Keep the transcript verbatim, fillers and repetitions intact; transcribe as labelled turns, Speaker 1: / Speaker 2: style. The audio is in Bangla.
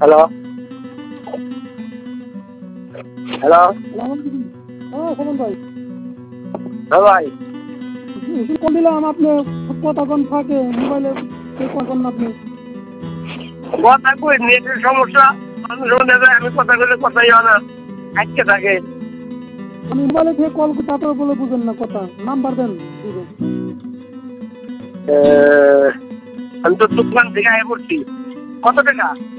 Speaker 1: হ্যালো হ্যালো
Speaker 2: হ্যাঁ শোনেন ভাই,
Speaker 1: হ্যাঁ ভাই
Speaker 2: কল দিলাম আপনি কথা কোন ফাঁকে মোবাইলে কখন আপনি
Speaker 1: কথা কই নেটের সমস্যা মানুষ দেখা আমি কথা বলে কথাই হয় না আটকে থাকে।
Speaker 2: আমি মোবাইলে থেকে কল করতে তারপরে বলে বুঝেন না কথা, নাম্বার দেন দিবেন।
Speaker 1: আমি তো দোকান থেকে আয় করছি। কত টাকা?